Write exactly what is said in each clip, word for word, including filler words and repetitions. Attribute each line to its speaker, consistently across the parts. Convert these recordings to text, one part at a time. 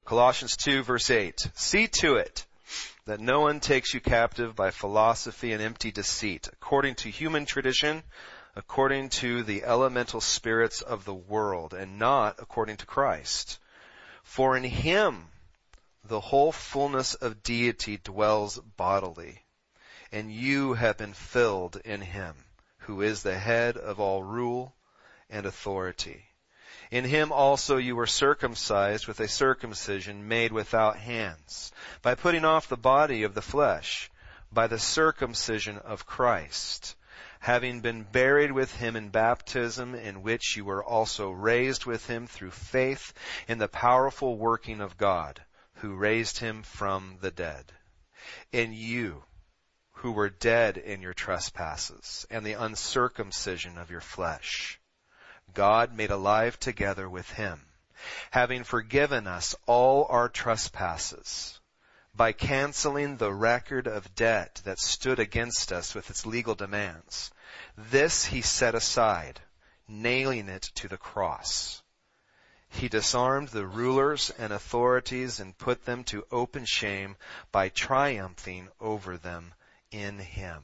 Speaker 1: Colossians two, verse eight. See to it that no one takes you captive by philosophy and empty deceit, according to human tradition, according to the elemental spirits of the world, and not according to Christ. For in him the whole fullness of deity dwells bodily, and you have been filled in him, who is the head of all rule and authority. In him also you were circumcised with a circumcision made without hands, by putting off the body of the flesh, by the circumcision of Christ, having been buried with him in baptism, in which you were also raised with him through faith in the powerful working of God, who raised him from the dead. In you, who were dead in your trespasses and the uncircumcision of your flesh, God made alive together with him, having forgiven us all our trespasses, by canceling the record of debt that stood against us with its legal demands. This he set aside, nailing it to the cross. He disarmed the rulers and authorities and put them to open shame by triumphing over them in him.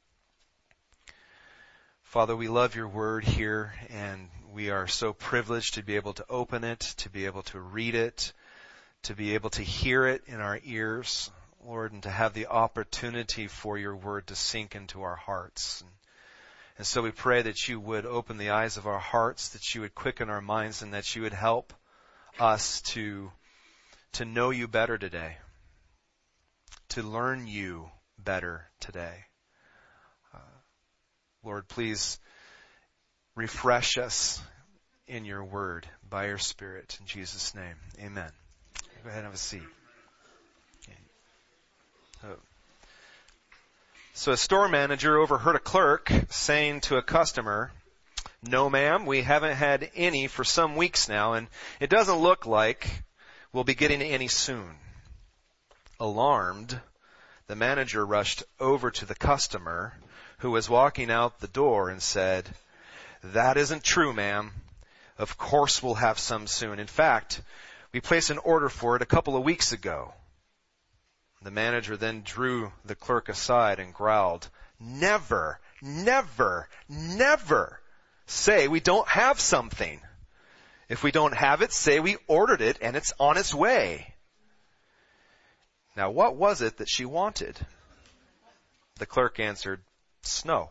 Speaker 1: Father, we love your word here, and we are so privileged to be able to open it, to be able to read it, to be able to hear it in our ears, Lord, and to have the opportunity for your word to sink into our hearts. And, and so we pray that you would open the eyes of our hearts, that you would quicken our minds, and that you would help us to, to know you better today, to learn you better today. Uh, Lord, please refresh us in your word by your Spirit. In Jesus' name, amen. Go ahead and have a seat. Okay. Oh. So a store manager overheard a clerk saying to a customer, "No, ma'am, we haven't had any for some weeks now, and it doesn't look like we'll be getting any soon." Alarmed, the manager rushed over to the customer, who was walking out the door, and said, "That isn't true, ma'am. Of course we'll have some soon. In fact, we placed an order for it a couple of weeks ago." The manager then drew the clerk aside and growled, "Never, never, never say we don't have something. If we don't have it, say we ordered it and it's on its way." Now, what was it that she wanted? The clerk answered, "Snow."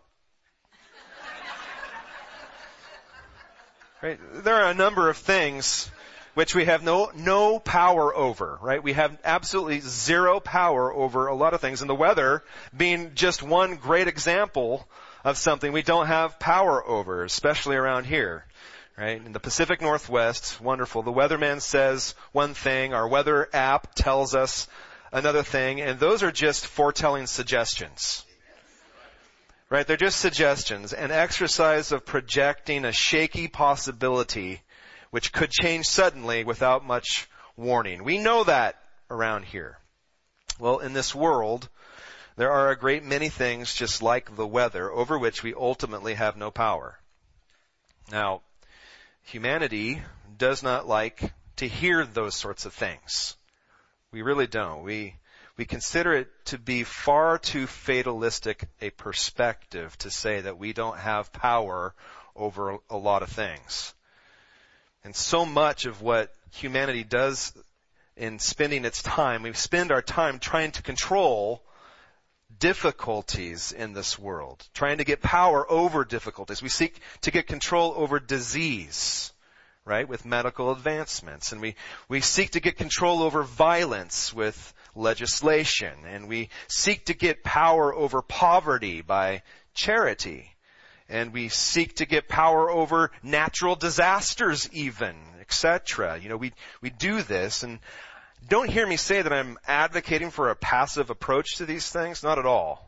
Speaker 1: Right? There are a number of things which we have no, no power over, right? We have absolutely zero power over a lot of things. And the weather being just one great example of something we don't have power over, especially around here, right? In the Pacific Northwest, wonderful. The weatherman says one thing, our weather app tells us another thing, and those are just foretelling suggestions. Right? They're just suggestions, an exercise of projecting a shaky possibility which could change suddenly without much warning. We know that around here. Well, in this world, there are a great many things just like the weather over which we ultimately have no power. Now, humanity does not like to hear those sorts of things. We really don't. We we consider it to be far too fatalistic a perspective to say that we don't have power over a lot of things. And so much of what humanity does in spending its time, we spend our time trying to control difficulties in this world, trying to get power over difficulties. We seek to get control over disease, right, with medical advancements. And we, we seek to get control over violence with legislation. And we seek to get power over poverty by charity. And we seek to get power over natural disasters even, et cetera. You know, we, we do this, and don't hear me say that I'm advocating for a passive approach to these things. Not at all.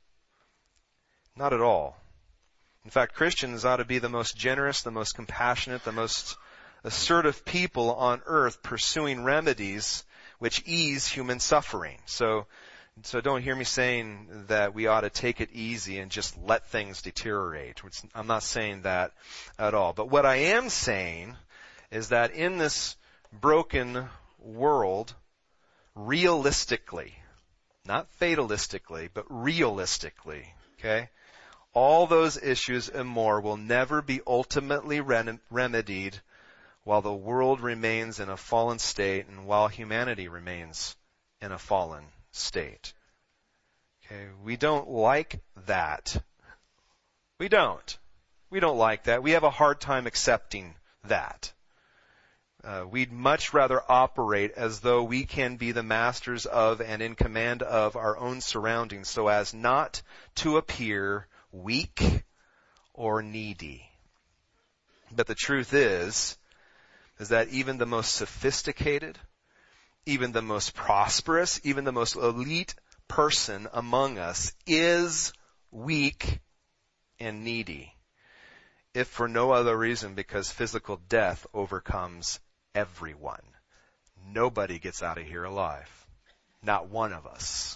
Speaker 1: Not at all. In fact, Christians ought to be the most generous, the most compassionate, the most assertive people on earth pursuing remedies which ease human suffering. So, So don't hear me saying that we ought to take it easy and just let things deteriorate. I'm not saying that at all. But what I am saying is that in this broken world realistically, not fatalistically, but realistically, okay? All those issues and more will never be ultimately rem- remedied while the world remains in a fallen state and while humanity remains in a fallen state. Okay, we don't like that. We don't. We don't like that. We have a hard time accepting that. Uh, we'd much rather operate as though we can be the masters of and in command of our own surroundings so as not to appear weak or needy. But the truth is, is that even the most sophisticated, even the most prosperous, even the most elite person among us is weak and needy, if for no other reason because physical death overcomes everyone. Nobody gets out of here alive. Not one of us.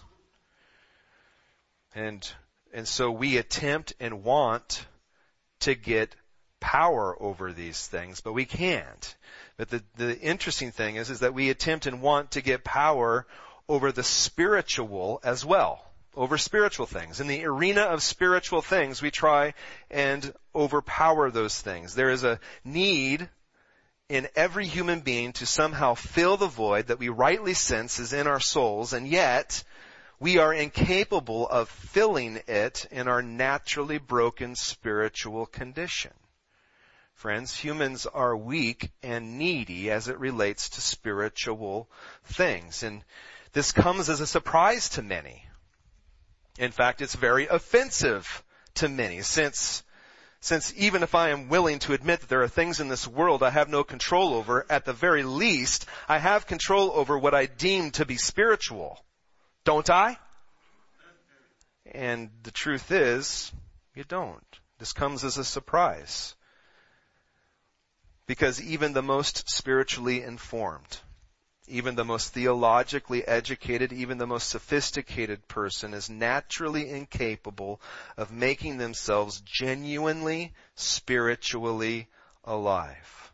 Speaker 1: And, and so we attempt and want to get power over these things, but we can't. But the, the interesting thing is, is that we attempt and want to get power over the spiritual as well. Over spiritual things. In the arena of spiritual things, we try and overpower those things. There is a need in every human being to somehow fill the void that we rightly sense is in our souls, and yet we are incapable of filling it in our naturally broken spiritual condition. Friends, humans are weak and needy as it relates to spiritual things, and this comes as a surprise to many. In fact, it's very offensive to many, since since even if I am willing to admit that there are things in this world I have no control over, at the very least, I have control over what I deem to be spiritual. Don't I? And the truth is, you don't. This comes as a surprise. Because even the most spiritually informed, even the most theologically educated, even the most sophisticated person is naturally incapable of making themselves genuinely, spiritually alive.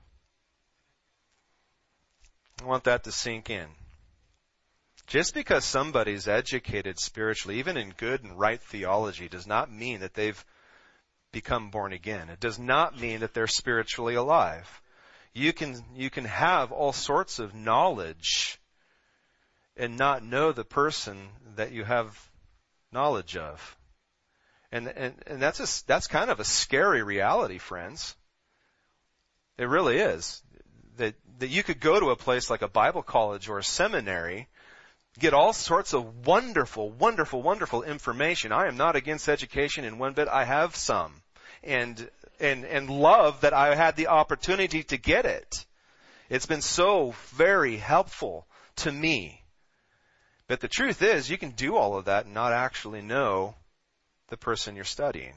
Speaker 1: I want that to sink in. Just because somebody's educated spiritually, even in good and right theology, does not mean that they've become born again. It does not mean that they're spiritually alive. You can, you can have all sorts of knowledge and not know the person that you have knowledge of. And, and, and that's a, that's kind of a scary reality, friends. It really is. That, that you could go to a place like a Bible college or a seminary, get all sorts of wonderful, wonderful, wonderful information. I am not against education in one bit. I have some. And And, and love that I had the opportunity to get it. It's been so very helpful to me. But the truth is, you can do all of that and not actually know the person you're studying.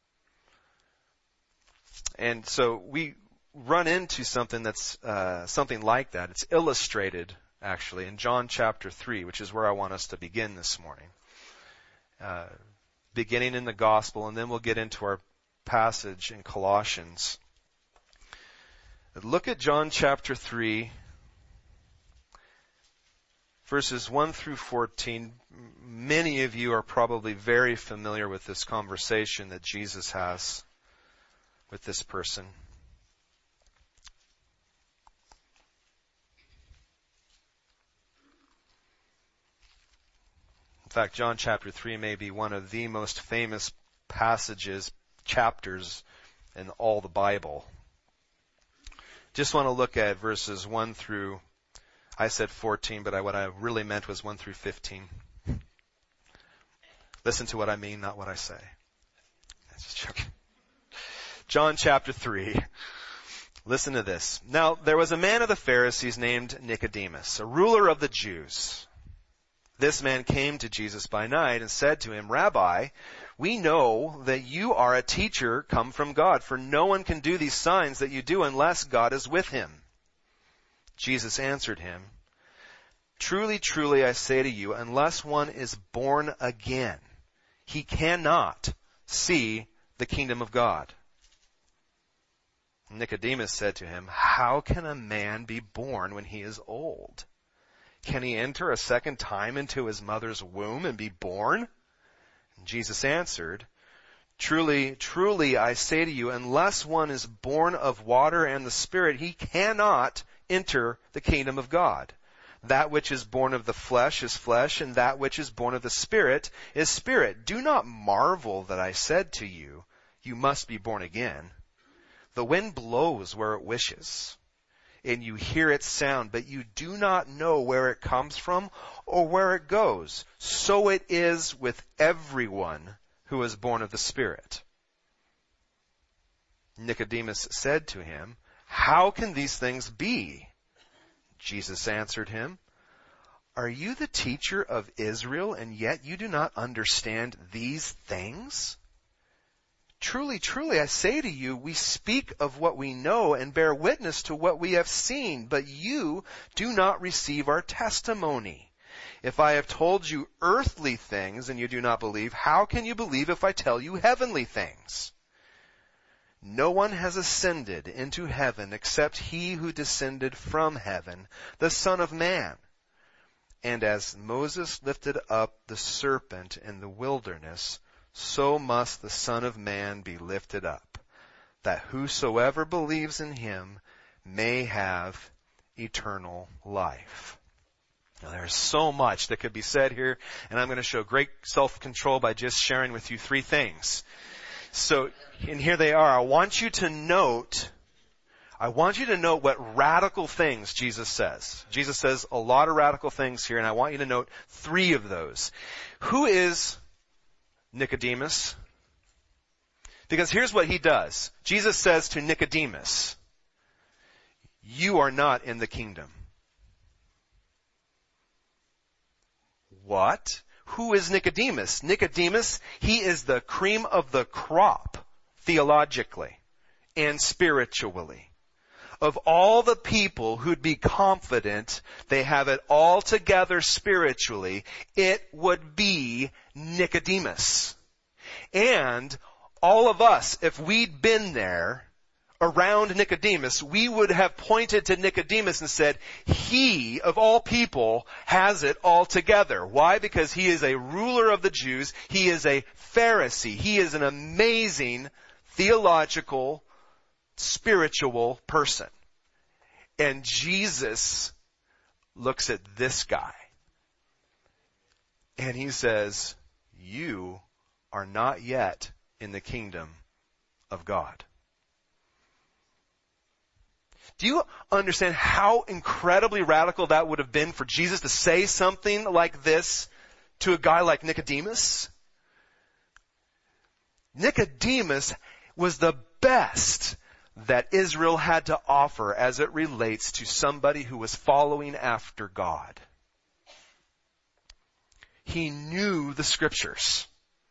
Speaker 1: And so we run into something that's uh, something like that. It's illustrated, actually, in John chapter three, which is where I want us to begin this morning. Uh, beginning in the gospel, and then we'll get into our passage in Colossians. Look at John chapter three, verses one through fourteen. Many of you are probably very familiar with this conversation that Jesus has with this person. In fact, John chapter three may be one of the most famous passages, chapters in all the Bible. Just want to look at verses one through, I said fourteen, but I, what I really meant was one through fifteen. Listen to what I mean, not what I say. That's just joking. John chapter three. Listen to this. Now, there was a man of the Pharisees named Nicodemus, a ruler of the Jews. This man came to Jesus by night and said to him, Rabbi, we know that you are a teacher come from God, for no one can do these signs that you do unless God is with him. Jesus answered him, Truly, truly, I say to you, unless one is born again, he cannot see the kingdom of God. Nicodemus said to him, How can a man be born when he is old? can he enter a second time into his mother's womb and be born? And Jesus answered, Truly, truly, I say to you, unless one is born of water and the Spirit, he cannot enter the kingdom of God. That which is born of the flesh is flesh, and that which is born of the Spirit is spirit. Do not marvel that I said to you, you must be born again. The wind blows where it wishes, and you hear its sound, but you do not know where it comes from or where it goes. So it is with everyone who is born of the Spirit. Nicodemus said to him, How can these things be? Jesus answered him, Are you the teacher of Israel, and yet you do not understand these things? Truly, truly, I say to you, we speak of what we know and bear witness to what we have seen, but you do not receive our testimony. If I have told you earthly things and you do not believe, how can you believe if I tell you heavenly things? No one has ascended into heaven except he who descended from heaven, the Son of Man. And as Moses lifted up the serpent in the wilderness, so must the Son of Man be lifted up, that whosoever believes in him may have eternal life. Now, there's so much that could be said here, and I'm going to show great self-control by just sharing with you three things. So, and here they are. I want you to note, I want you to note what radical things Jesus says. Jesus says a lot of radical things here, and I want you to note three of those. Who is Nicodemus? Because here's what he does. Jesus says to Nicodemus, you are not in the kingdom. What? Who is Nicodemus? Nicodemus, he is the cream of the crop, theologically and spiritually. Of all the people who'd be confident they have it all together spiritually, it would be Nicodemus. And all of us, if we'd been there around Nicodemus, we would have pointed to Nicodemus and said, he, of all people, has it all together. Why? Because he is a ruler of the Jews. He is a Pharisee. He is an amazing theological, spiritual person. And Jesus looks at this guy and he says, you are not yet in the kingdom of God. Do you understand how incredibly radical that would have been for Jesus to say something like this to a guy like Nicodemus? Nicodemus was the best that Israel had to offer as it relates to somebody who was following after God. He knew the scriptures.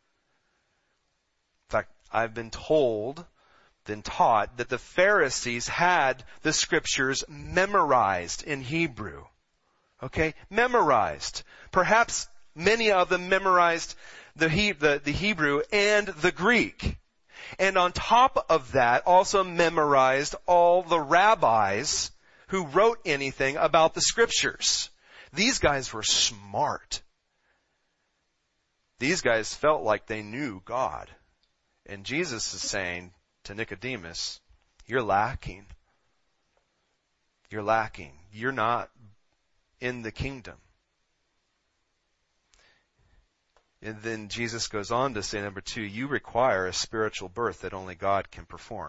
Speaker 1: In fact, I've been told Then taught that the Pharisees had the scriptures memorized in Hebrew. Okay? Memorized. Perhaps many of them memorized the, he, the, the Hebrew and the Greek. And on top of that, also memorized all the rabbis who wrote anything about the scriptures. These guys were smart. These guys felt like they knew God. And Jesus is saying to Nicodemus, you're lacking. You're lacking. You're not in the kingdom. And then Jesus goes on to say, number two, you require a spiritual birth that only God can perform.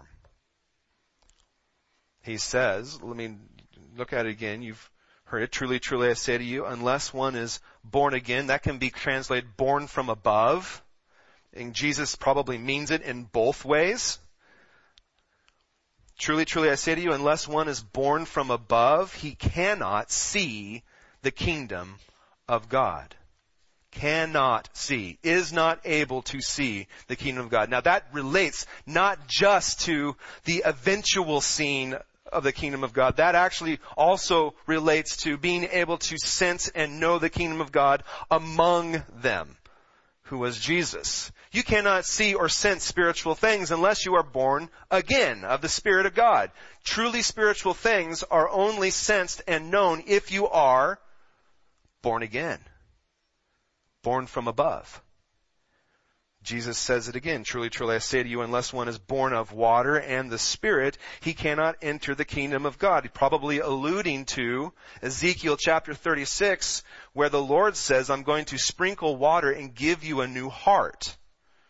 Speaker 1: He says, let me look at it again. You've heard it. Truly, truly, I say to you, unless one is born again, that can be translated born from above. And Jesus probably means it in both ways. Truly, truly, I say to you, unless one is born from above, he cannot see the kingdom of God. Cannot see, is not able to see the kingdom of God. Now that relates not just to the eventual scene of the kingdom of God. That actually also relates to being able to sense and know the kingdom of God among them, who was Jesus. You cannot see or sense spiritual things unless you are born again of the Spirit of God. Truly spiritual things are only sensed and known if you are born again. Born from above. Jesus says it again, truly, truly, I say to you, unless one is born of water and the Spirit, he cannot enter the kingdom of God. Probably alluding to Ezekiel chapter thirty-six, where the Lord says, I'm going to sprinkle water and give you a new heart.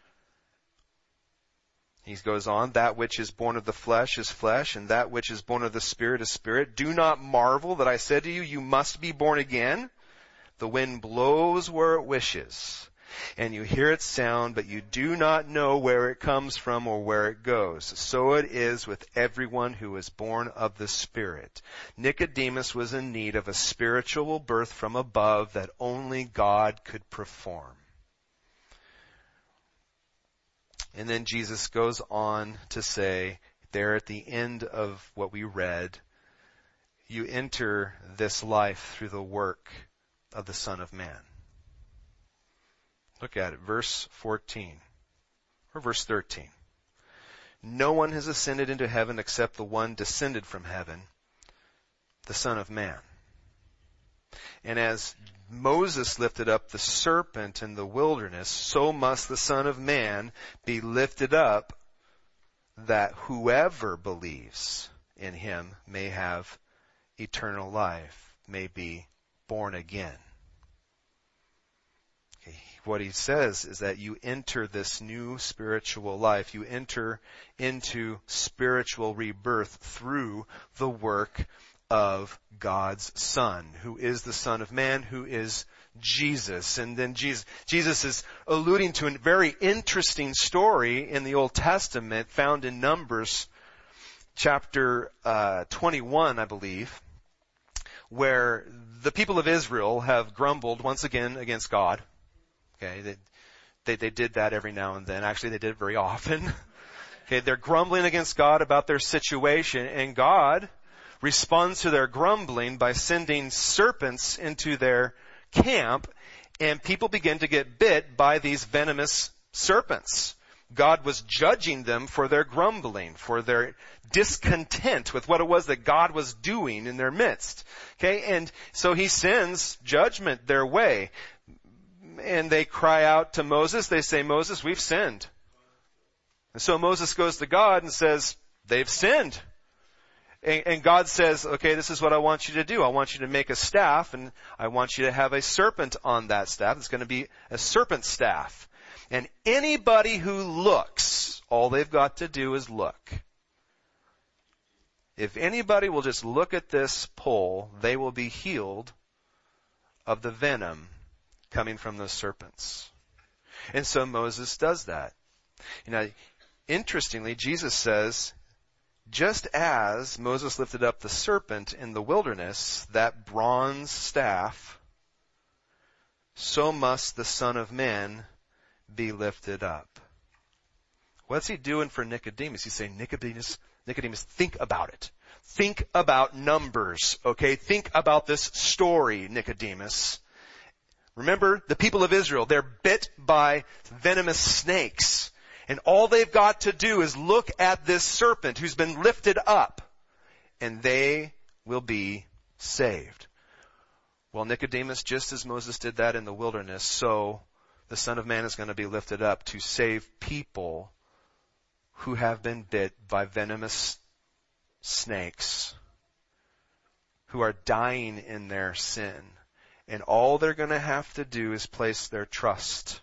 Speaker 1: He goes on, that which is born of the flesh is flesh, and that which is born of the Spirit is spirit. Do not marvel that I said to you, you must be born again. The wind blows where it wishes, and you hear its sound, but you do not know where it comes from or where it goes. So it is with everyone who is born of the Spirit. Nicodemus was in need of a spiritual birth from above that only God could perform. And then Jesus goes on to say, there at the end of what we read, you enter this life through the work of the Son of Man. Look at it, verse fourteen, or verse thirteen. No one has ascended into heaven except the one descended from heaven, the Son of Man. And as Moses lifted up the serpent in the wilderness, so must the Son of Man be lifted up, that whoever believes in him may have eternal life, may be born again. What he says is that you enter this new spiritual life. You enter into spiritual rebirth through the work of God's Son, who is the Son of Man, who is Jesus. And then Jesus, Jesus is alluding to a very interesting story in the Old Testament found in Numbers chapter uh, twenty-one, I believe, where the people of Israel have grumbled once again against God. Okay, they, they, they did that every now and then. Actually, they did it very often. Okay, they're grumbling against God about their situation, and God responds to their grumbling by sending serpents into their camp, and people begin to get bit by these venomous serpents. God was judging them for their grumbling, for their discontent with what it was that God was doing in their midst. Okay, and so he sends judgment their way. And they cry out to Moses. They say, Moses, we've sinned. And so Moses goes to God and says, they've sinned. And, and God says, okay, this is what I want you to do. I want you to make a staff, and I want you to have a serpent on that staff. It's going to be a serpent staff. And anybody who looks, all they've got to do is look. If anybody will just look at this pole, they will be healed of the venom coming from those serpents. And so Moses does that. You know, interestingly, Jesus says, just as Moses lifted up the serpent in the wilderness, that bronze staff, so must the Son of Man be lifted up. What's he doing for Nicodemus? He's saying, Nicodemus, Nicodemus, think about it. Think about Numbers, okay? Think about this story, Nicodemus. Remember, the people of Israel, they're bit by venomous snakes. And all they've got to do is look at this serpent who's been lifted up, and they will be saved. Well, Nicodemus, just as Moses did that in the wilderness, so the Son of Man is going to be lifted up to save people who have been bit by venomous snakes, who are dying in their sin. And all they're going to have to do is place their trust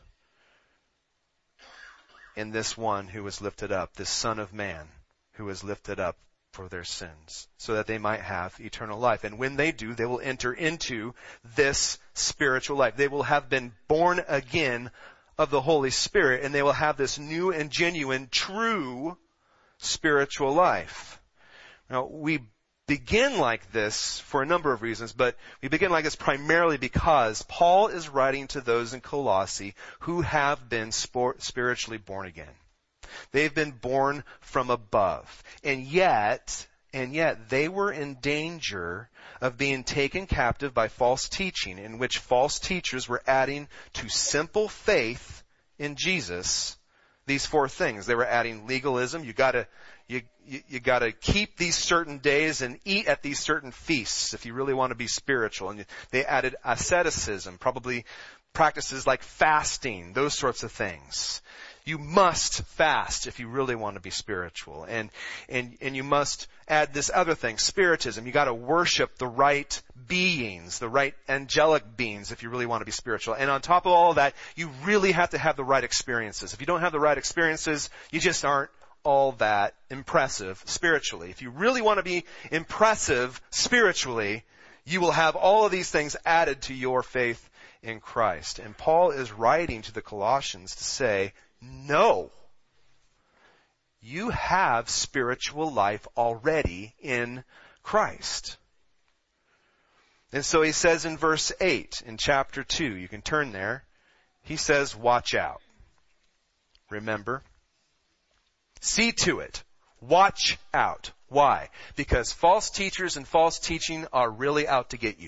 Speaker 1: in this one who was lifted up, this Son of Man who was lifted up for their sins, so that they might have eternal life. And when they do, they will enter into this spiritual life. They will have been born again of the Holy Spirit, and they will have this new and genuine, true spiritual life. Now, we begin like this for a number of reasons, but we begin like this primarily because Paul is writing to those in Colossae who have been spor- spiritually born again. They've been born from above. And yet, and yet they were in danger of being taken captive by false teaching, in which false teachers were adding to simple faith in Jesus these four things. They were adding legalism. You gotta, you, you, you gotta keep these certain days and eat at these certain feasts if you really want to be spiritual. And they added asceticism, probably practices like fasting, those sorts of things. You must fast if you really want to be spiritual. And, and, and you must add this other thing, spiritism. You gotta worship the right beings, the right angelic beings if you really want to be spiritual. And on top of all of that, you really have to have the right experiences. If you don't have the right experiences, you just aren't all that impressive spiritually. If you really want to be impressive spiritually, you will have all of these things added to your faith in Christ. And Paul is writing to the Colossians to say, no. You have spiritual life already in Christ. And so he says in verse eight, in chapter two, you can turn there, he says, watch out. Remember? See to it. Watch out. Why? Because false teachers and false teaching are really out to get you.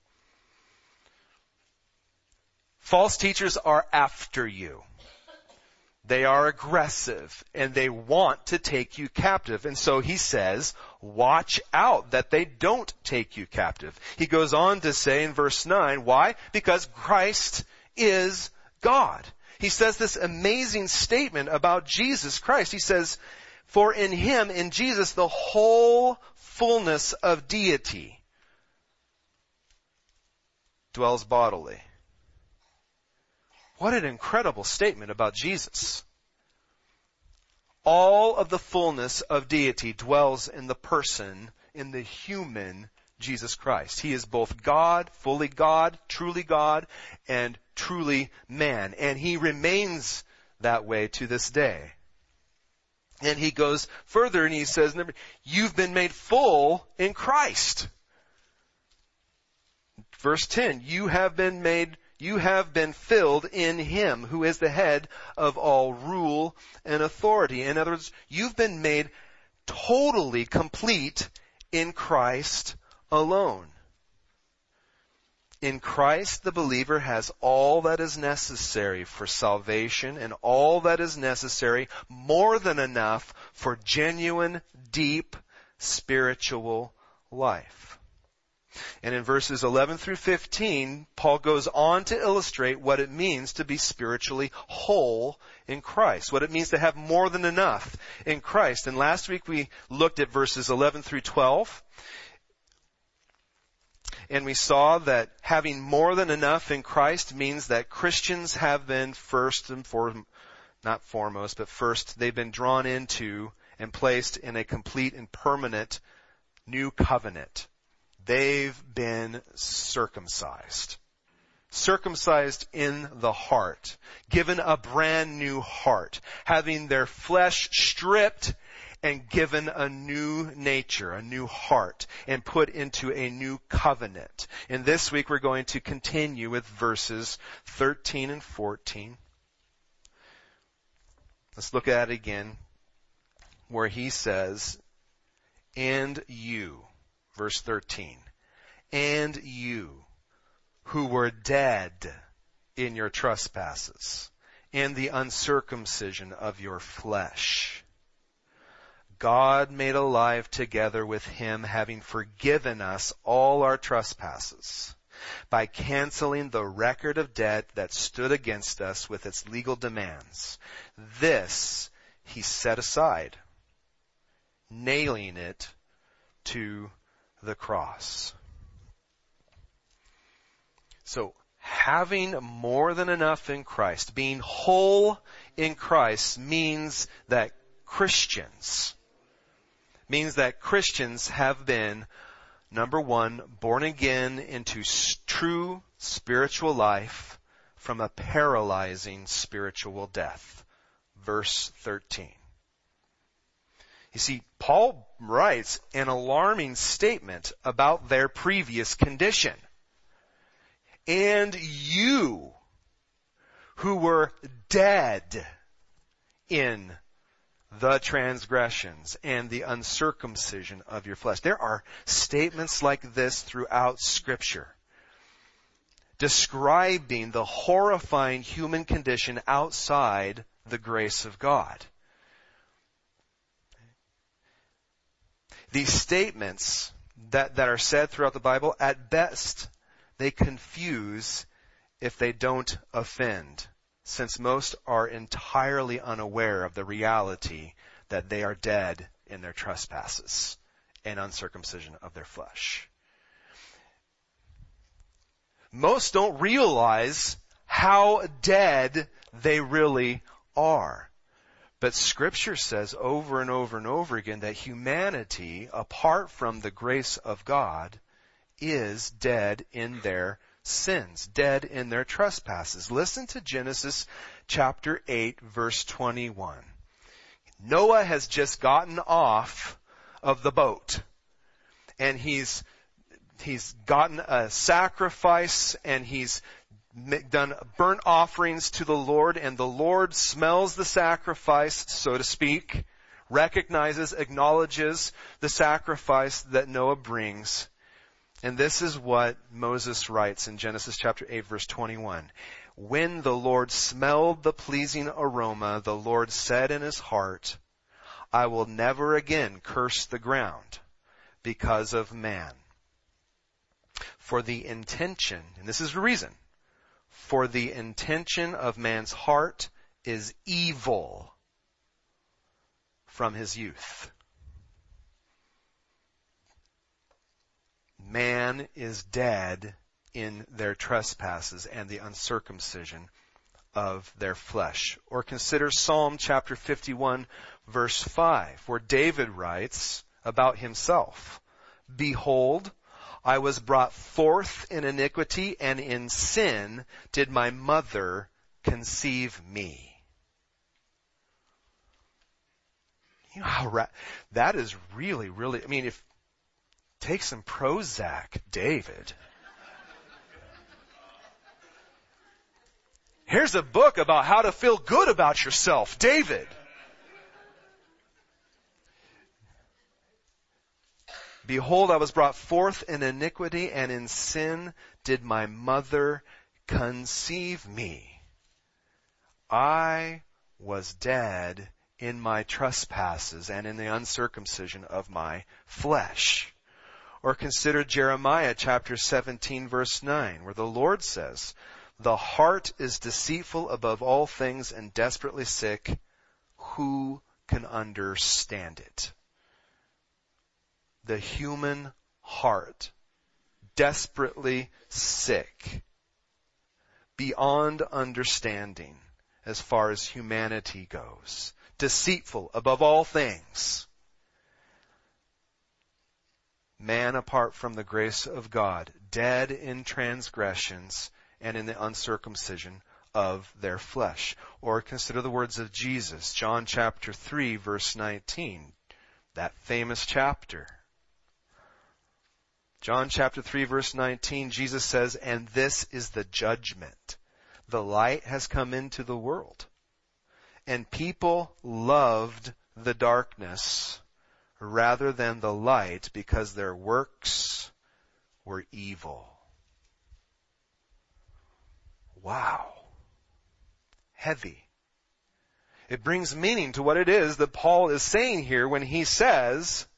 Speaker 1: False teachers are after you. They are aggressive and they want to take you captive. And so he says, watch out that they don't take you captive. He goes on to say in verse nine, why? Because Christ is God. He says this amazing statement about Jesus Christ. He says, for in him, in Jesus, the whole fullness of deity dwells bodily. What an incredible statement about Jesus. All of the fullness of deity dwells in the person, in the human Jesus Christ. He is both God, fully God, truly God, and truly man. And he remains that way to this day. And he goes further and he says, you've been made full in Christ. Verse ten, you have been made You have been filled in him who is the head of all rule and authority. In other words, you've been made totally complete in Christ alone. In Christ, the believer has all that is necessary for salvation and all that is necessary, more than enough, for genuine, deep, spiritual life. And in verses eleven through fifteen, Paul goes on to illustrate what it means to be spiritually whole in Christ, what it means to have more than enough in Christ. And last week we looked at verses eleven through twelve, and we saw that having more than enough in Christ means that Christians have been first and foremost, not foremost, but first, they've been drawn into and placed in a complete and permanent new covenant. They've been circumcised. Circumcised in the heart. Given a brand new heart. Having their flesh stripped and given a new nature, a new heart, and put into a new covenant. And this week we're going to continue with verses thirteen and fourteen. Let's look at it again, where he says, and you, verse thirteen, and you who were dead in your trespasses and the uncircumcision of your flesh, God made alive together with him, having forgiven us all our trespasses, by canceling the record of debt that stood against us with its legal demands. This he set aside, nailing it to the cross. So, having more than enough in Christ, being whole in Christ, means that Christians, means that Christians have been, number one, born again into true spiritual life from a paralyzing spiritual death. Verse thirteen. You see, Paul writes an alarming statement about their previous condition. And you who were dead in the transgressions and the uncircumcision of your flesh. There are statements like this throughout Scripture, describing the horrifying human condition outside the grace of God. These statements that, that are said throughout the Bible, at best, they confuse if they don't offend, since most are entirely unaware of the reality that they are dead in their trespasses and uncircumcision of their flesh. Most don't realize how dead they really are. But Scripture says over and over and over again that humanity, apart from the grace of God, is dead in their sins, dead in their trespasses. Listen to Genesis chapter eight, verse twenty-one. Noah has just gotten off of the boat, and he's he's gotten a sacrifice, and he's done burnt offerings to the Lord, and the Lord smells the sacrifice, so to speak, recognizes, acknowledges the sacrifice that Noah brings. And this is what Moses writes in Genesis chapter eight, verse twenty-one. When the Lord smelled the pleasing aroma, the Lord said in his heart, I will never again curse the ground because of man. For the intention, and this is the reason, for the intention of man's heart is evil from his youth. Man is dead in their trespasses and the uncircumcision of their flesh. Or consider Psalm chapter fifty-one, verse five, where David writes about himself, Behold, I was brought forth in iniquity, and in sin did my mother conceive me. You know how ra- that is really, really, I mean, if, take some Prozac, David. Here's a book about how to feel good about yourself, David. Behold, I was brought forth in iniquity, and in sin did my mother conceive me. I was dead in my trespasses and in the uncircumcision of my flesh. Or consider Jeremiah chapter seventeen, verse nine, where the Lord says, The heart is deceitful above all things and desperately sick. Who can understand it? The human heart, desperately sick, beyond understanding as far as humanity goes, deceitful above all things. Man apart from the grace of God, dead in transgressions and in the uncircumcision of their flesh. Or consider the words of Jesus, John chapter three, verse nineteen, that famous chapter. John chapter three, verse nineteen, Jesus says, And this is the judgment. The light has come into the world, and people loved the darkness rather than the light because their works were evil. Wow. Heavy. It brings meaning to what it is that Paul is saying here when he says,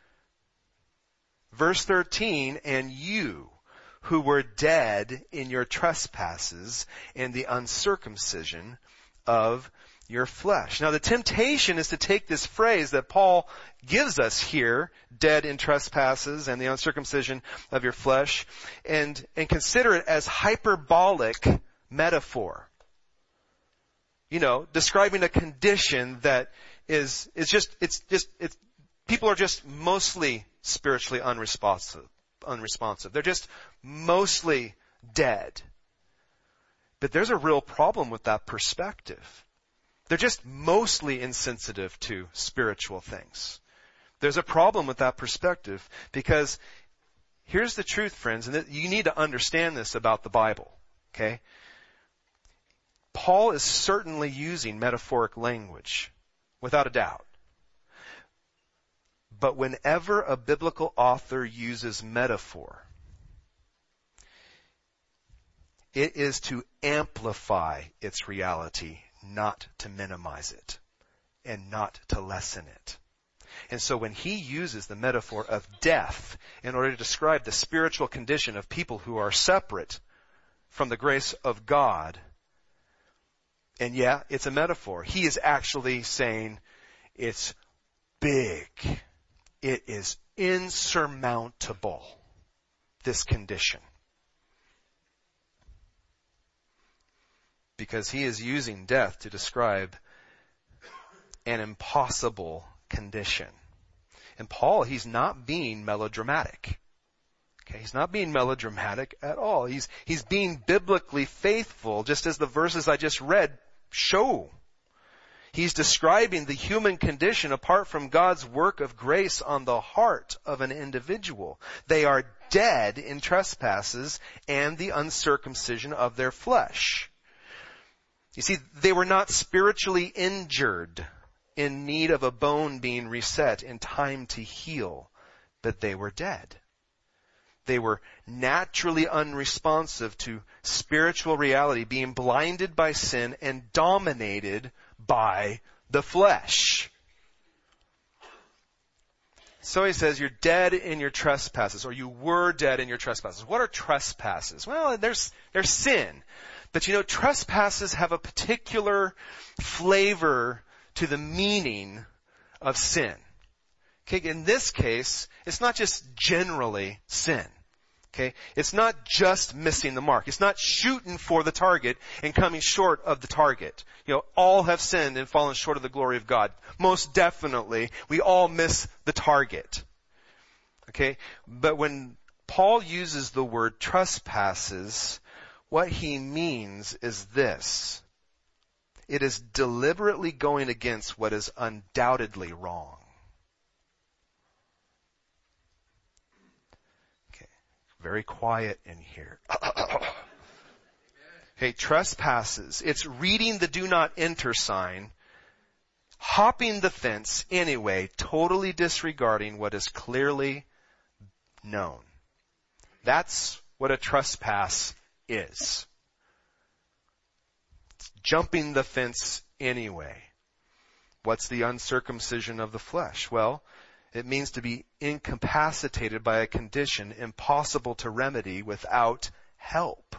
Speaker 1: verse thirteen, and you who were dead in your trespasses and the uncircumcision of your flesh. Now the temptation is to take this phrase that Paul gives us here, dead in trespasses and the uncircumcision of your flesh, and, and consider it as hyperbolic metaphor. You know, describing a condition that is, is just, it's just, it's, people are just mostly spiritually unresponsive, unresponsive. They're just mostly dead. But there's a real problem with that perspective. They're just mostly insensitive to spiritual things. There's a problem with that perspective because here's the truth, friends, and you need to understand this about the Bible, okay? Paul is certainly using metaphoric language, without a doubt. But whenever a biblical author uses metaphor, it is to amplify its reality, not to minimize it and not to lessen it. And so when he uses the metaphor of death in order to describe the spiritual condition of people who are separate from the grace of God, and yeah, it's a metaphor, he is actually saying it's big. It is insurmountable, this condition. Because he is using death to describe an impossible condition. And Paul, he's not being melodramatic. Okay, he's not being melodramatic at all. He's, he's being biblically faithful, just as the verses I just read show. He's describing the human condition apart from God's work of grace on the heart of an individual. They are dead in trespasses and the uncircumcision of their flesh. You see, they were not spiritually injured, in need of a bone being reset in time to heal, but they were dead. They were naturally unresponsive to spiritual reality, being blinded by sin and dominated by the flesh. So he says, you're dead in your trespasses, or you were dead in your trespasses. What are trespasses? Well, there's, there's sin. But you know, trespasses have a particular flavor to the meaning of sin. Okay, in this case, it's not just generally sin. Okay, it's not just missing the mark. It's not shooting for the target and coming short of the target. You know, all have sinned and fallen short of the glory of God. Most definitely, we all miss the target. Okay, but when Paul uses the word trespasses, what he means is this. It is deliberately going against what is undoubtedly wrong. Okay, very quiet in here. Okay, trespasses. It's reading the do not enter sign, hopping the fence anyway, totally disregarding what is clearly known. That's what a trespass is. Jumping the fence anyway. What's the uncircumcision of the flesh? Well, it means to be incapacitated by a condition impossible to remedy without help.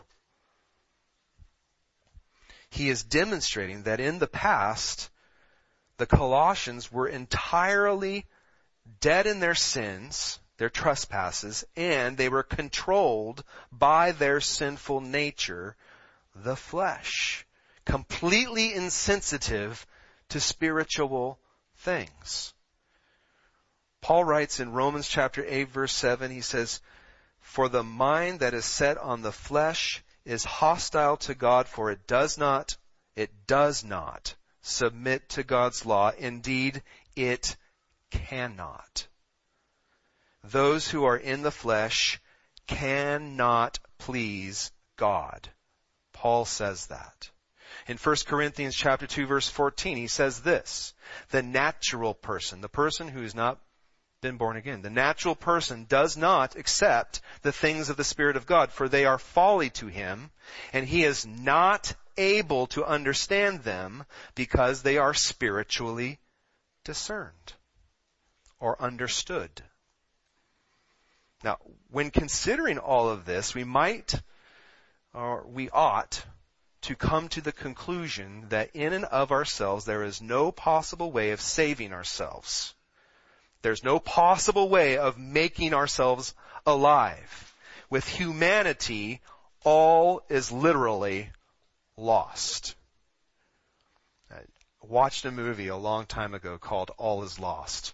Speaker 1: He is demonstrating that in the past, the Colossians were entirely dead in their sins, their trespasses, and they were controlled by their sinful nature, the flesh. Completely insensitive to spiritual things. Paul writes in Romans chapter eight verse seven, he says, "For the mind that is set on the flesh is hostile to God, for it does not, it does not submit to God's law. Indeed, it cannot." Those who are in the flesh cannot please God. Paul says that. In First Corinthians chapter two verse fourteen, he says this, the natural person, the person who has not been born again, the natural person does not accept the things of the Spirit of God, for they are folly to him, and he is not able to understand them because they are spiritually discerned or understood. Now, when considering all of this, we might, or we ought, to come to the conclusion that in and of ourselves there is no possible way of saving ourselves. There's no possible way of making ourselves alive. With humanity, all is literally lost. I watched a movie a long time ago called All Is Lost.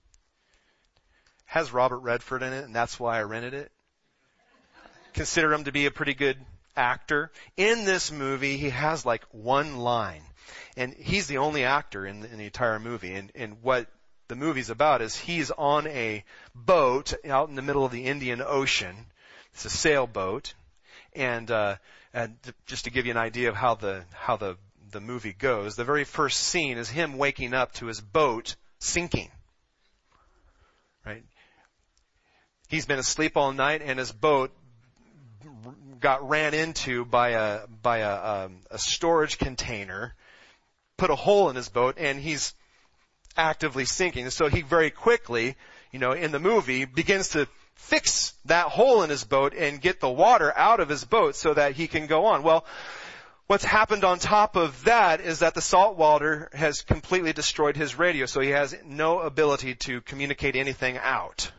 Speaker 1: Has Robert Redford in it, and that's why I rented it. Consider him to be a pretty good actor. In this movie, he has like one line. And he's the only actor in the, in the entire movie. And, and what the movie's about is he's on a boat out in the middle of the Indian Ocean. It's a sailboat. And, uh, and just to give you an idea of how the, how the, the movie goes, the very first scene is him waking up to his boat sinking. Right? He's been asleep all night and his boat got ran into by a by a, um, a storage container
Speaker 2: put a hole in his boat and he's actively sinking. And so he very quickly, you know, in the movie begins to fix that hole in his boat and get the water out of his boat so that he can go on. Well, what's happened on top of that is that the salt water has completely destroyed his radio, so he has no ability to communicate anything out.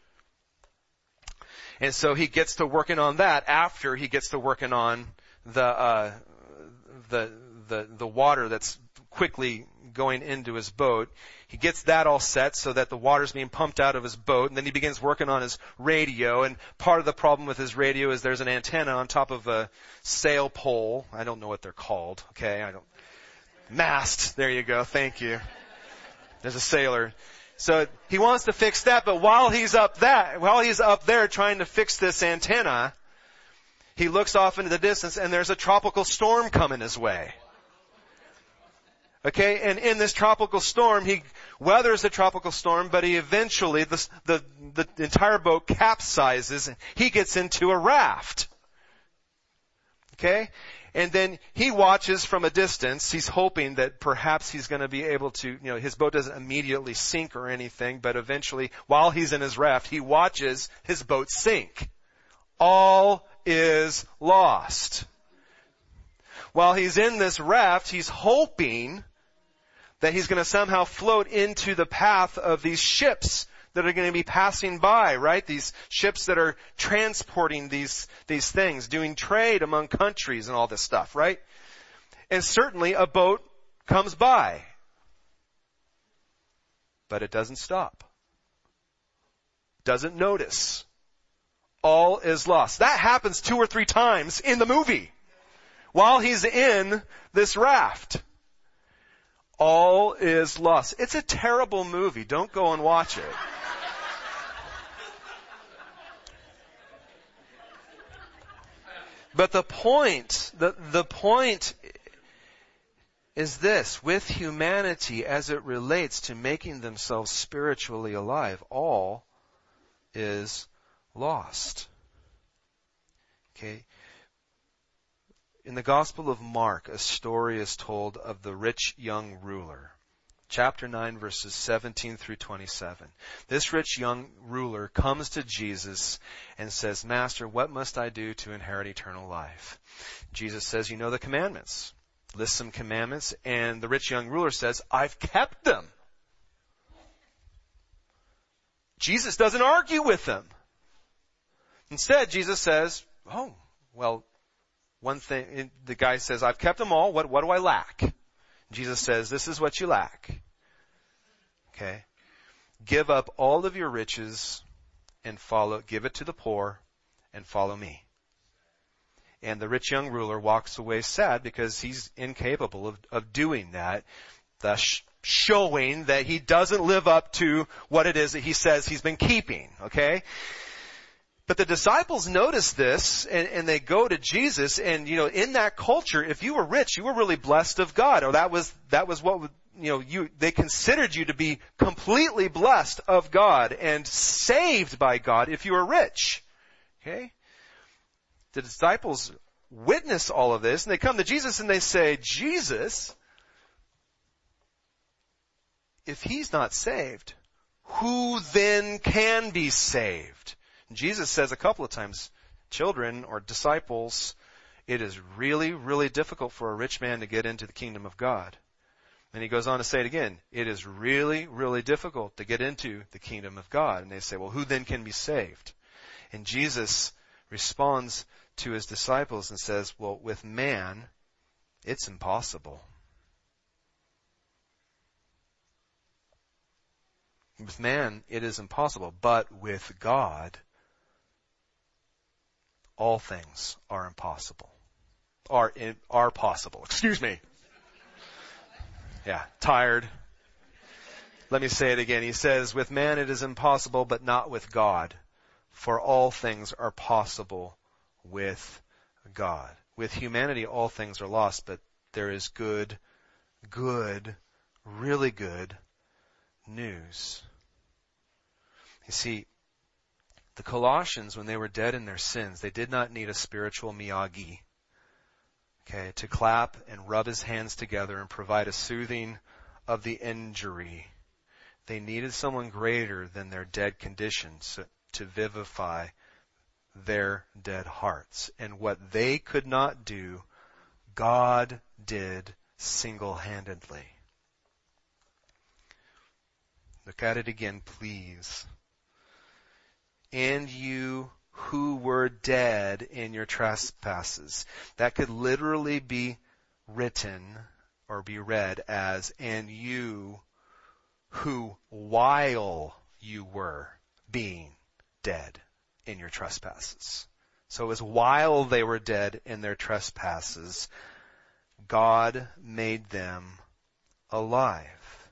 Speaker 2: And so he gets to working on that after he gets to working on the uh the the the water that's quickly going into his boat. He gets that all set so that the water's being pumped out of his boat, and then he begins working on his radio. And part of the problem with his radio is there's an antenna on top of a sail pole. I don't know what they're called. Okay, I don't. Mast. There you go. Thank you. There's a sailor. So he wants to fix that, but while he's up that, while he's up there trying to fix this antenna, he looks off into the distance and there's a tropical storm coming his way. Okay, and in this tropical storm, he weathers the tropical storm, but he eventually, the, the, the entire boat capsizes and he gets into a raft. Okay? And then he watches from a distance. He's hoping that perhaps he's going to be able to, you know, his boat doesn't immediately sink or anything, but eventually, while he's in his raft, he watches his boat sink. All is lost. While he's in this raft, he's hoping that he's going to somehow float into the path of these ships that are going to be passing by, right? These ships that are transporting these, these things, doing trade among countries and all this stuff, right? And certainly a boat comes by. But it doesn't stop. Doesn't notice. All is lost. That happens two or three times in the movie while he's in this raft. All is lost. It's a terrible movie. Don't go and watch it. But the point, the, the point is this: with humanity as it relates to making themselves spiritually alive, all is lost. Okay? In the Gospel of Mark, a story is told of the rich young ruler. Chapter nine, verses seventeen through twenty-seven. This rich young ruler comes to Jesus and says, "Master, what must I do to inherit eternal life?" Jesus says, "You know the commandments." Lists some commandments, and the rich young ruler says, "I've kept them." Jesus doesn't argue with them. Instead, Jesus says, "Oh, well, one thing," the guy says, "I've kept them all. What, what do I lack?" Jesus says, "This is what you lack." Okay? "Give up all of your riches and follow, give it to the poor and follow me." And the rich young ruler walks away sad because he's incapable of, of doing that, thus showing that he doesn't live up to what it is that he says he's been keeping. Okay? But the disciples notice this, and, and they go to Jesus, and, you know, in that culture, if you were rich, you were really blessed of God, or that was, that was what, you know, you, they considered you to be completely blessed of God and saved by God if you were rich. Okay? The disciples witness all of this, and they come to Jesus and they say, "Jesus, if he's not saved, who then can be saved?" Jesus says a couple of times, "Children or disciples, it is really, really difficult for a rich man to get into the kingdom of God." And he goes on to say it again, "It is really, really difficult to get into the kingdom of God." And they say, "Well, who then can be saved?" And Jesus responds to his disciples and says, "Well, with man, it's impossible. With man, it is impossible, but with God, all things are impossible. Are, are possible. Excuse me. Yeah, tired. Let me say it again. He says, "With man it is impossible, but not with God. For all things are possible with God." With humanity, all things are lost, but there is good, good, really good news. You see, the Colossians, when they were dead in their sins, they did not need a spiritual Miyagi.
Speaker 1: Okay, to clap and rub his hands together and provide a soothing of the injury. They needed someone greater than their dead conditions to vivify their dead hearts. And what they could not do, God did single-handedly. Look at it again, please. And you who were dead in your trespasses. That could literally be written or be read as, and you who while you were being dead in your trespasses. So it was while they were dead in their trespasses, God made them alive.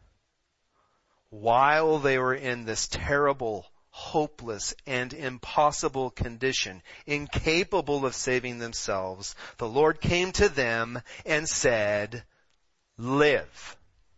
Speaker 1: While they were in this terrible, hopeless, and impossible condition, incapable of saving themselves, the Lord came to them and said, live.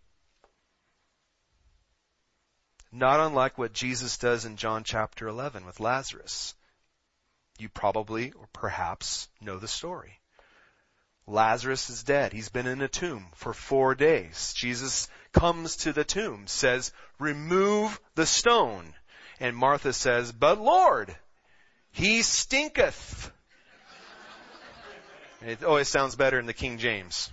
Speaker 1: Not unlike what Jesus does in John chapter eleven with Lazarus. You probably, or perhaps, know the story. Lazarus is dead. He's been in a tomb for four days. Jesus comes to the tomb, says, remove the stone. And Martha says, but Lord, he stinketh. It always sounds better in the King James.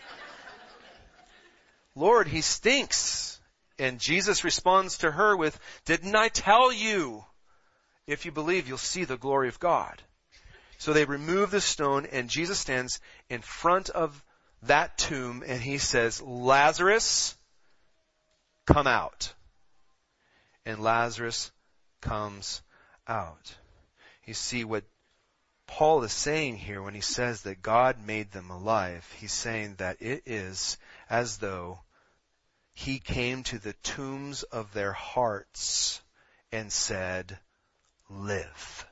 Speaker 1: Lord, he stinks. And Jesus responds to her with, didn't I tell you? If you believe, you'll see the glory of God. So they remove the stone, and Jesus stands in front of that tomb, and he says, Lazarus, come out. And Lazarus comes out. You see what Paul is saying here when he says that God made them alive. He's saying that it is as though he came to the tombs of their hearts and said, live.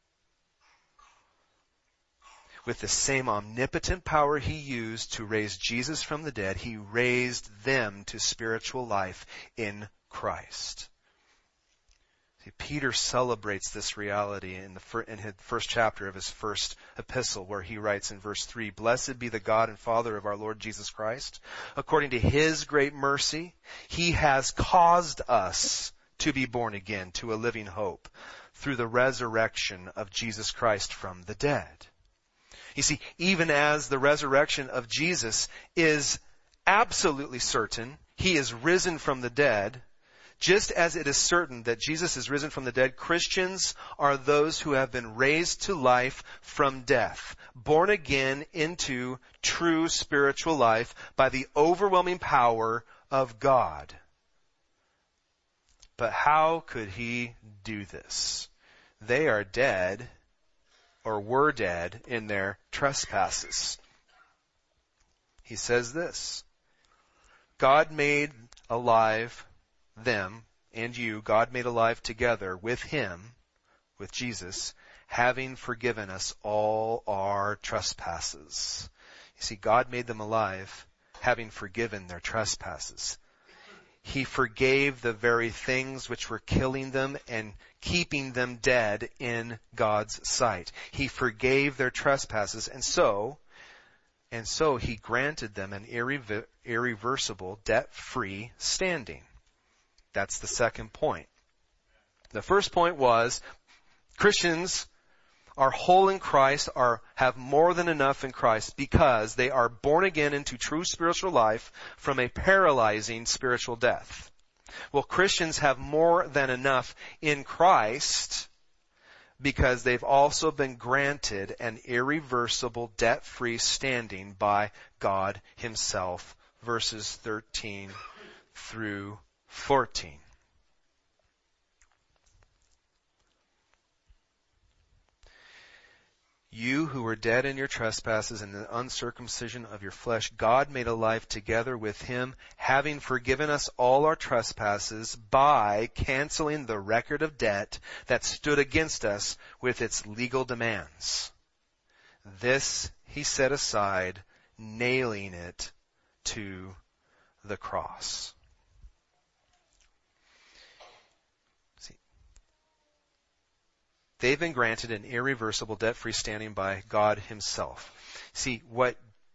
Speaker 1: With the same omnipotent power he used to raise Jesus from the dead, he raised them to spiritual life in Christ. See, Peter celebrates this reality in the fir- in his first chapter of his first epistle, where he writes in verse three, blessed be the God and Father of our Lord Jesus Christ. According to his great mercy, he has caused us to be born again to a living hope through the resurrection of Jesus Christ from the dead. You see, even as the resurrection of Jesus is absolutely certain, he is risen from the dead, just as it is certain that Jesus is risen from the dead, Christians are those who have been raised to life from death, born again into true spiritual life by the overwhelming power of God. But how could he do this? They are dead, or were dead, in their trespasses. He says this, God made alive them and you, God made alive together with him, with Jesus, having forgiven us all our trespasses. You see, God made them alive, having forgiven their trespasses. He forgave the very things which were killing them and keeping them dead in God's sight. He forgave their trespasses, and so, and so he granted them an irre- irreversible, debt-free standing. That's the second point. The first point was Christians are whole in Christ, are have more than enough in Christ because they are born again into true spiritual life from a paralyzing spiritual death. Well, Christians have more than enough in Christ because they've also been granted an irreversible debt-free standing by God himself. Verses thirteen through fourteen. You who were dead in your trespasses and the uncircumcision of your flesh, God made alive together with him, having forgiven us all our trespasses by canceling the record of debt that stood against us with its legal demands. This he set aside, nailing it to the cross. They've been granted an irreversible debt-free standing by God himself. See, what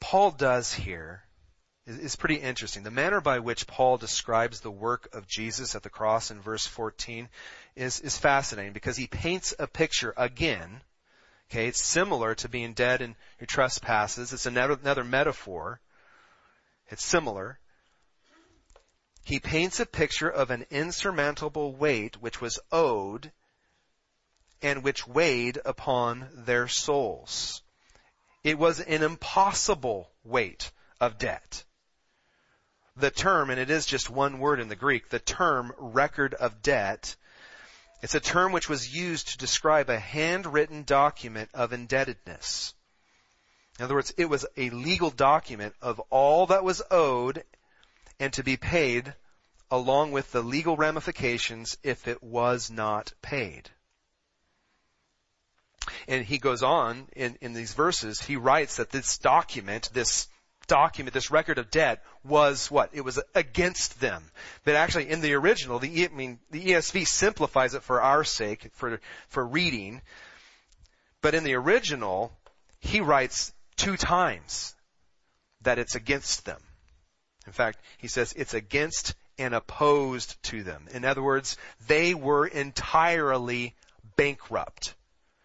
Speaker 1: Paul does here is, is pretty interesting. The manner by which Paul describes the work of Jesus at the cross in verse fourteen is, is fascinating because he paints a picture again. Okay, it's similar to being dead in your trespasses. It's another, another metaphor. It's similar. He paints a picture of an insurmountable weight which was owed and which weighed upon their souls. It was an impossible weight of debt. The term, and it is just one word in the Greek, the term record of debt, it's a term which was used to describe a handwritten document of indebtedness. In other words, it was a legal document of all that was owed and to be paid, along with the legal ramifications if it was not paid. And he goes on in, in these verses, he writes that this document, this document, this record of debt was what? It was against them. But actually in the original, the, I mean, the E S V simplifies it for our sake, for, for reading. But in the original, he writes two times that it's against them. In fact, he says it's against and opposed to them. In other words, they were entirely bankrupt,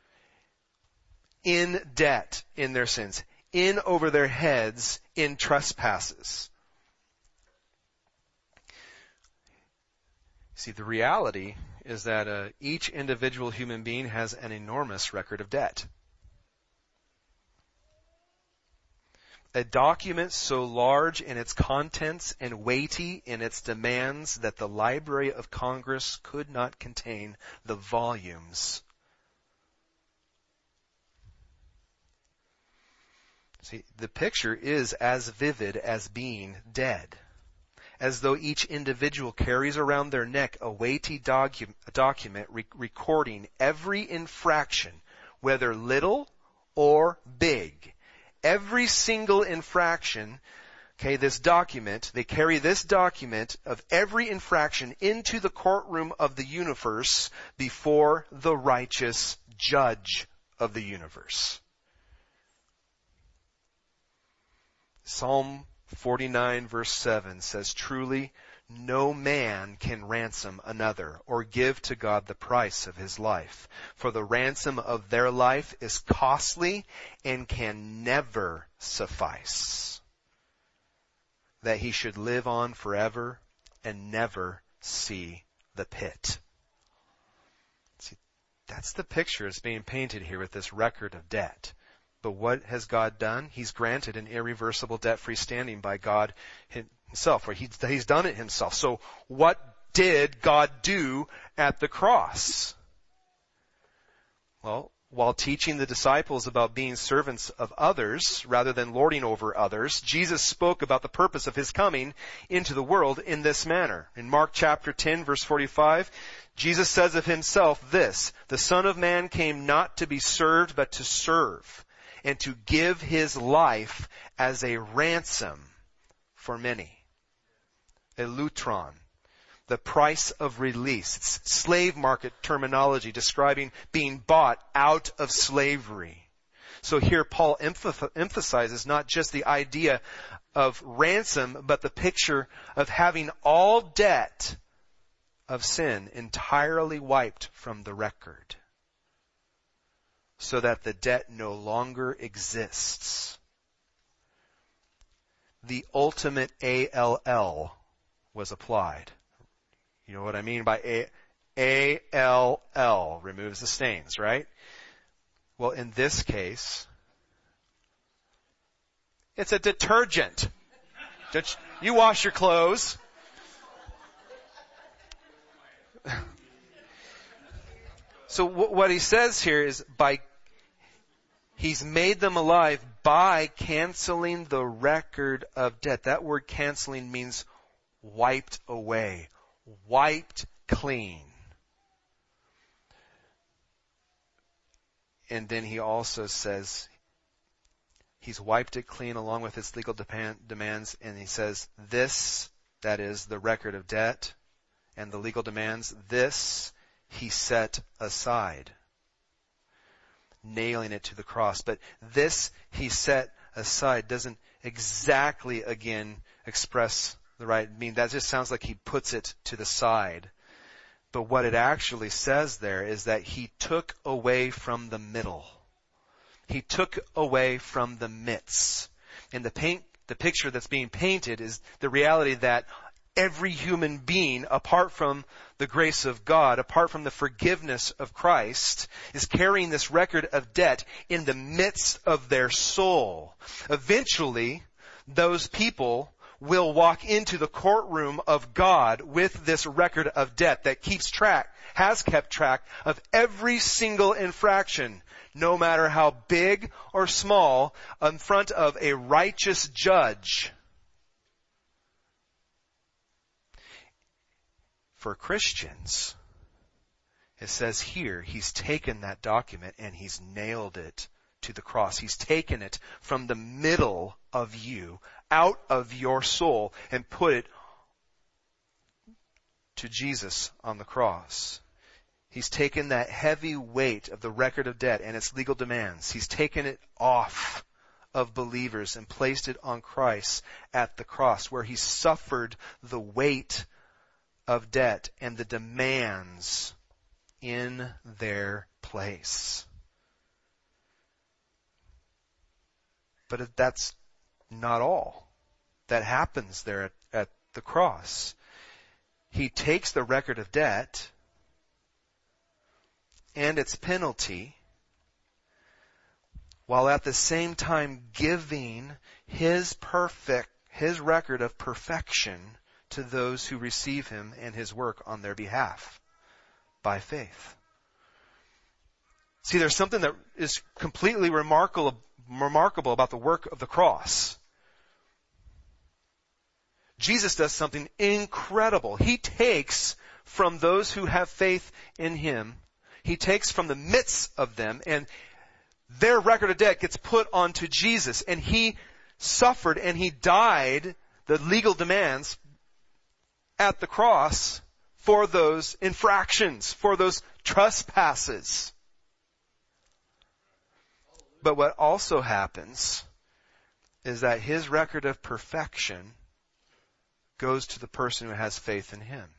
Speaker 1: in debt in their sins, in over their heads in trespasses. See, the reality is that uh, each individual human being has an enormous record of debt. A document so large in its contents and weighty in its demands that the Library of Congress could not contain the volumes. See, the picture is as vivid as being dead. As though each individual carries around their neck a weighty docu- document re- recording every infraction, whether little or big. Every single infraction, okay, this document, they carry this document of every infraction into the courtroom of the universe before the righteous judge of the universe. Psalm forty-nine verse seven says, "Truly, no man can ransom another or give to God the price of his life. For the ransom of their life is costly and can never suffice, that he should live on forever and never see the pit." See, that's the picture that's being painted here with this record of debt. But what has God done? He's granted an irreversible debt-free standing by God himself, or he, he's done it himself. So what did God do at the cross? Well, while teaching the disciples about being servants of others rather than lording over others, Jesus spoke about the purpose of his coming into the world in this manner. In Mark chapter ten verse forty-five, Jesus says of himself this, "The Son of Man came not to be served but to serve, and to give his life as a ransom for many." Elutron, the price of release. It's slave market terminology describing being bought out of slavery. So here Paul emph- emphasizes not just the idea of ransom, but the picture of having all debt of sin entirely wiped from the record, so that the debt no longer exists. The ultimate A L L was applied. You know what I mean by A- A L L, removes the stains, right? Well, in this case, it's a detergent. You wash your clothes. So what he says here is by he's made them alive by canceling the record of debt. That word canceling means wiped away, wiped clean. And then he also says he's wiped it clean along with its legal demands. And he says this, that is the record of debt and the legal demands, this he set aside, nailing it to the cross. But this he set aside doesn't exactly, again, express the right. I mean, that just sounds like he puts it to the side. But what it actually says there is that he took away from the middle. He took away from the midst. And the paint, the picture that's being painted is the reality that every human being, apart from the grace of God, apart from the forgiveness of Christ, is carrying this record of debt in the midst of their soul. Eventually, those people will walk into the courtroom of God with this record of debt that keeps track, has kept track of every single infraction, no matter how big or small, in front of a righteous judge. For Christians, it says here, he's taken that document and he's nailed it to the cross. He's taken it from the middle of you, out of your soul, and put it to Jesus on the cross. He's taken that heavy weight of the record of debt and its legal demands. He's taken it off of believers and placed it on Christ at the cross, where he suffered the weight of debt and the demands in their place. But that's not all that happens there at, at the cross. He takes the record of debt and its penalty, while at the same time giving his perfect, his record of perfection to those who receive him and his work on their behalf by faith. See, there's something that is completely remarkable, remarkable about the work of the cross. Jesus does something incredible. He takes from those who have faith in him, he takes from the midst of them, and their record of debt gets put onto Jesus, and he suffered and he died the legal demands at the cross for those infractions, for those trespasses. But what also happens is that his record of perfection goes to the person who has faith in him.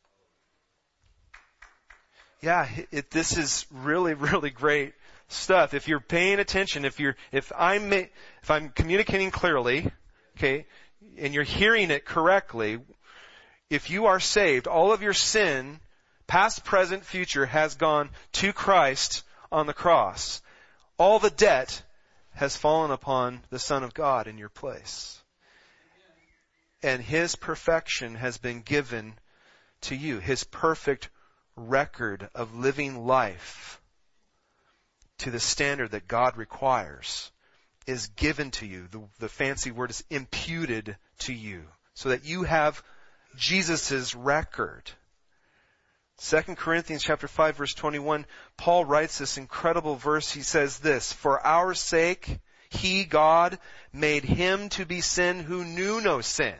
Speaker 1: Yeah, it, this is really, really great stuff. If you're paying attention, if you're, if I'm, if I'm communicating clearly, okay, and you're hearing it correctly, if you are saved, all of your sin, past, present, future, has gone to Christ on the cross. All the debt has fallen upon the Son of God in your place. And his perfection has been given to you. His perfect record of living life to the standard that God requires is given to you. The, the fancy word is imputed to you, so that you have Jesus' record. Second Corinthians chapter five verse twenty-one, Paul writes this incredible verse. He says this, "For our sake, he, God, made him to be sin who knew no sin,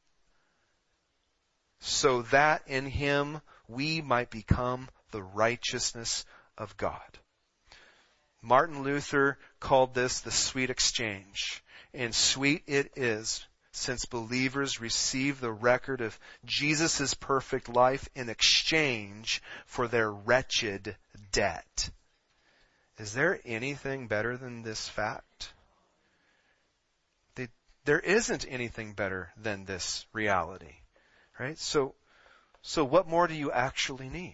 Speaker 1: so that in him we might become the righteousness of God." Martin Luther called this the sweet exchange. And sweet it is, since believers receive the record of Jesus' perfect life in exchange for their wretched debt. Is there anything better than this fact? They, there isn't anything better than this reality. Right? So, so what more do you actually need?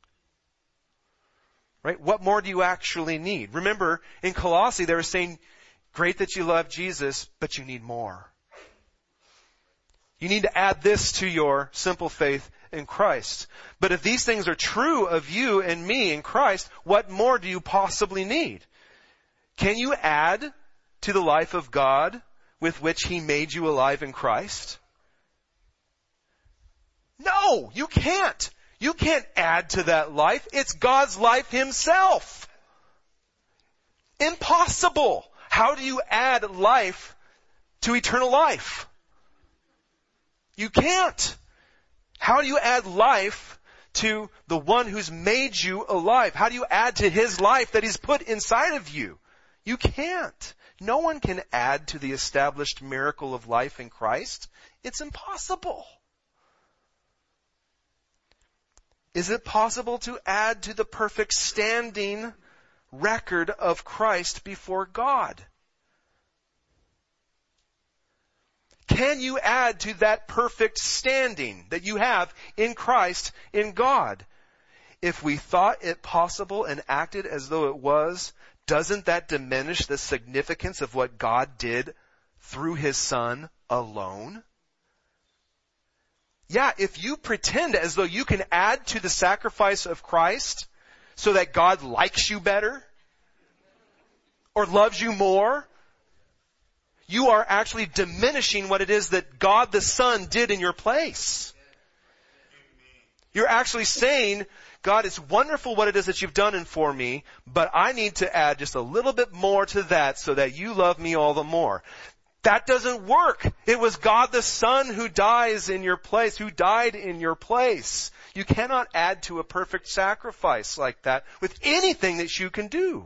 Speaker 1: Right? What more do you actually need? Remember, in Colossae, they were saying, great that you love Jesus, but you need more. You need to add this to your simple faith in Christ. But if these things are true of you and me in Christ, what more do you possibly need? Can you add to the life of God with which he made you alive in Christ? No, you can't. You can't add to that life. It's God's life himself. Impossible. How do you add life to eternal life? You can't. How do you add life to the one who's made you alive? How do you add to his life that he's put inside of you? You can't.
Speaker 2: No one can add to the established miracle of life in Christ. It's impossible. Is it possible to add to the perfect standing record of Christ before God? Can you add to that perfect standing that you have in Christ, in God? If we thought it possible and acted as though it was, doesn't that diminish the significance of what God did through His Son alone? Yeah, if you pretend as though you can add to the sacrifice of Christ so that God likes you better or loves you more, you are actually diminishing what it is that God the Son did in your place. You're actually saying, God, it's wonderful what it is that you've done in for me, but I need to add just a little bit more to that so that you love me all the more. That doesn't work. It was God the Son who dies in your place, who died in your place. You cannot add to a perfect sacrifice like that with anything that you can do.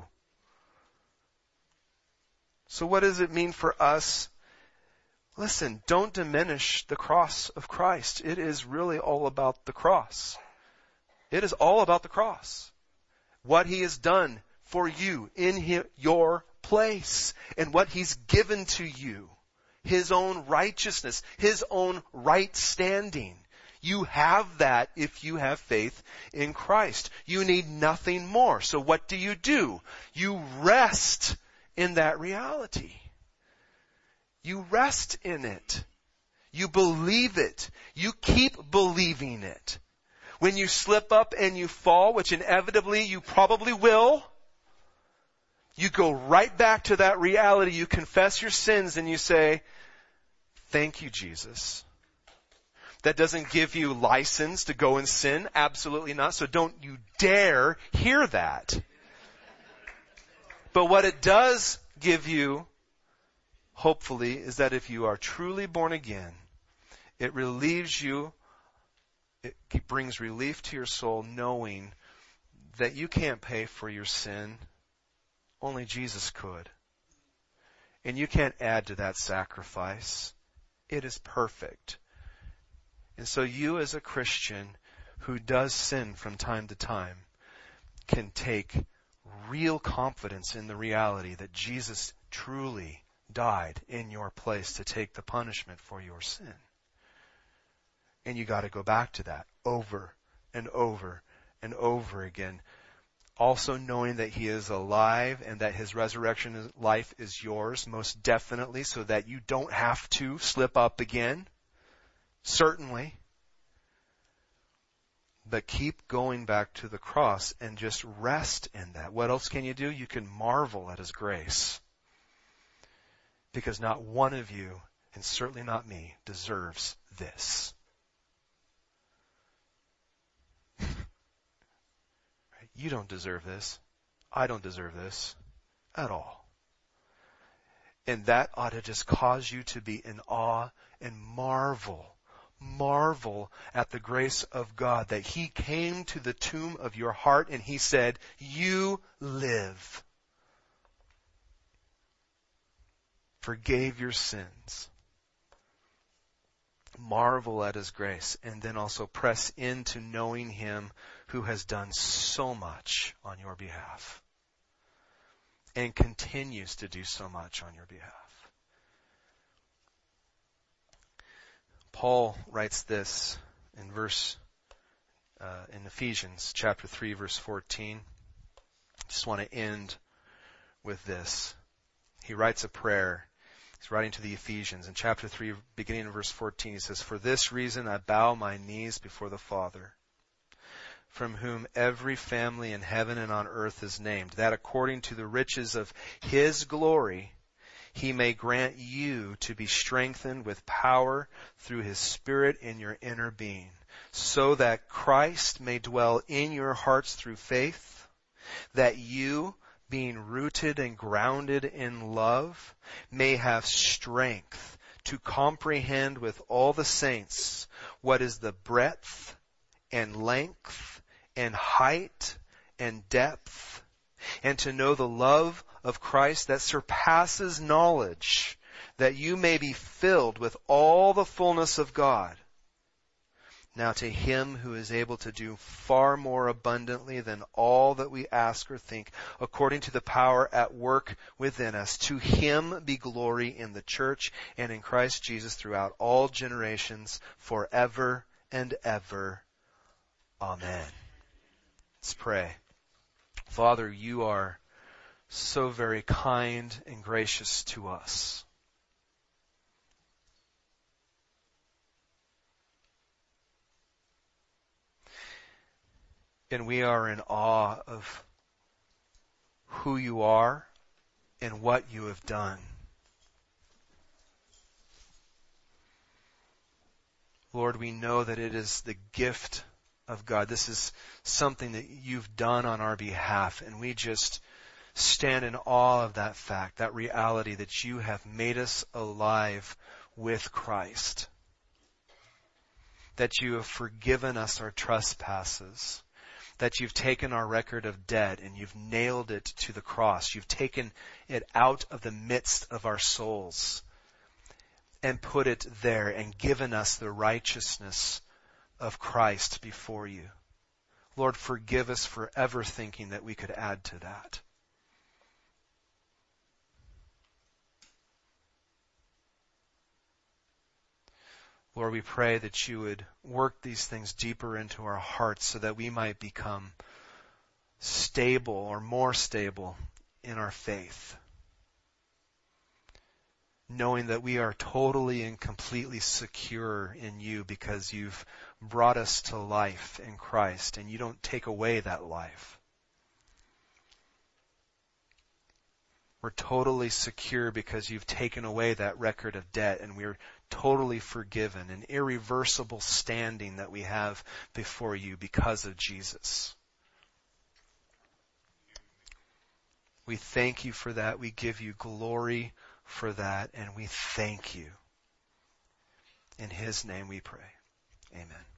Speaker 2: So what does it mean for us? Listen, don't diminish the cross of Christ. It is really all about the cross. It is all about the cross. What He has done for you in his, your place, and what He's given to you. His own righteousness, His own right standing. You have that if you have faith in Christ. You need nothing more. So what do you do? You rest in that reality. You rest in it. You believe it. You keep believing it. When you slip up and you fall, which inevitably you probably will, you go right back to that reality. You confess your sins and you say, thank you, Jesus. That doesn't give you license to go and sin. Absolutely not. So don't you dare hear that. But what it does give you, hopefully, is that if you are truly born again, it relieves you, it brings relief to your soul knowing that you can't pay for your sin. Only Jesus could. And you can't add to that sacrifice. It is perfect. And so you as a Christian who does sin from time to time can take real confidence in the reality that Jesus truly died in your place to take the punishment for your sin. And you got to go back to that over and over and over again. Also knowing that He is alive and that His resurrection life is yours, most definitely, so that you don't have to slip up again. Certainly. But keep going back to the cross and just rest in that. What else can you do? You can marvel at His grace. Because not one of you, and certainly not me, deserves this. You don't deserve this. I don't deserve this at all. And that ought to just cause you to be in awe and marvel. Marvel at the grace of God that He came to the tomb of your heart and He said, you live. Forgave your sins. Marvel at His grace, and then also press into knowing Him who has done so much on your behalf and continues to do so much on your behalf. Paul writes this in verse uh, in Ephesians chapter three, verse fourteen. I just want to end with this. He writes a prayer. He's writing to the Ephesians. In chapter three, beginning in verse fourteen, he says, "For this reason I bow my knees before the Father, from whom every family in heaven and on earth is named, that according to the riches of His glory, He may grant you to be strengthened with power through His Spirit in your inner being, so that Christ may dwell in your hearts through faith, that you, being rooted and grounded in love, may have strength to comprehend with all the saints what is the breadth and length and height and depth, and to know the love
Speaker 1: of Christ that surpasses knowledge, that you may be filled with all the fullness of God. Now to him who is able to do far more abundantly than all that we ask or think, according to the power at work within us, to him be glory in the church and in Christ Jesus throughout all generations, forever and ever. Amen. Let's pray. Father, you are so very kind and gracious to us. And we are in awe of who you are and what you have done. Lord, we know that it is the gift of God. This is something that you've done on our behalf, and we just stand in awe of that fact, that reality that you have made us alive with Christ, that you have forgiven us our trespasses, that you've taken our record of debt and you've nailed it to the cross. You've taken it out of the midst of our souls and put it there and given us the righteousness of Christ before you. Lord, forgive us for ever thinking that we could add to that. Lord, we pray that you would work these things deeper into our hearts so that we might become stable or more stable in our faith, knowing that we are totally and completely secure in you because you've brought us to life in Christ and you don't take away that life. We're totally secure because you've taken away that record of debt, and we're totally forgiven, an irreversible standing that we have before you because of Jesus. We thank you for that. We give you glory for that, and we thank you. In his name we pray. Amen.